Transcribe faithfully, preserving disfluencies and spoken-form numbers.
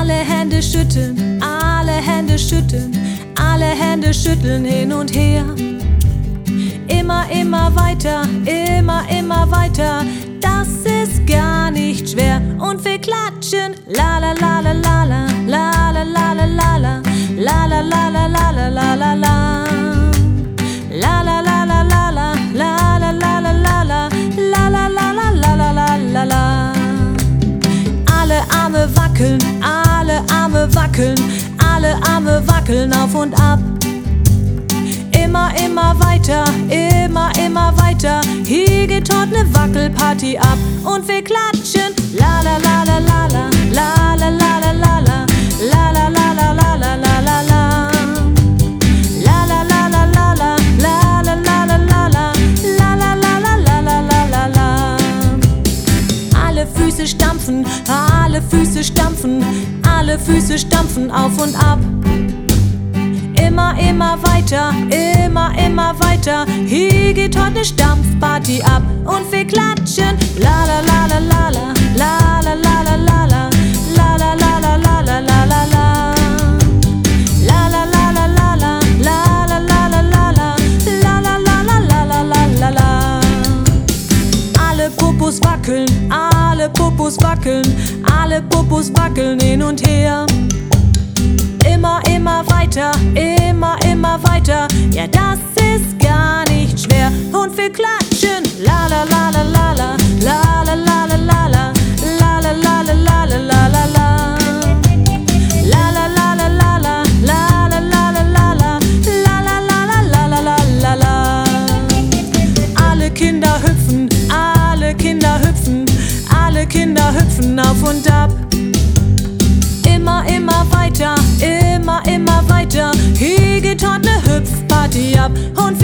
Alle Hände schütteln, alle Hände schütteln, alle Hände schütteln hin und her. Immer, immer weiter, immer, immer weiter, das ist gar nicht schwer. Und wir klatschen, la la la la la la, la la la la la la, la la la la la la la la la. La la la la la la, la la la la la la, la la la la la la la la la. Alle Arme wackeln, alle Arme wackeln, alle Arme wackeln auf und ab. Immer, immer weiter, immer, immer weiter, hier geht heute ne Wackelparty ab. Und wir klatschen, la la la la la la, la la la la la la, la la la la la la la la la. La la la la la la, la la la la la la, la la la la la la la la la. Alle Füße stampfen, alle Füße stampfen, alle Füße stampfen auf und ab. Immer, immer weiter, immer, immer weiter, hier geht heute ne Stampfparty ab. Und wir klatschen, la la la la la la, la la la la la la, la la la la la la la la la. La la la la la la, la la la la la la, la la la la la la la la la. Alle Popos wackeln, alle Popos wackeln, alle Popos wackeln hin und her. Immer, immer weiter, immer, immer weiter, ja das ist gar nicht schwer. Und wir klatschen, la la la la la la, la la la la la la, la la la la la la la la la. La la la la la la, la la la la la la, la la la la la la la la la. Alle Kinder hüpfen, alle Kinder hüpfen, alle Kinder hüpfen auf und ab. Immer, immer weiter, immer, immer weiter, hier geht heute ne Hüpfparty ab. Und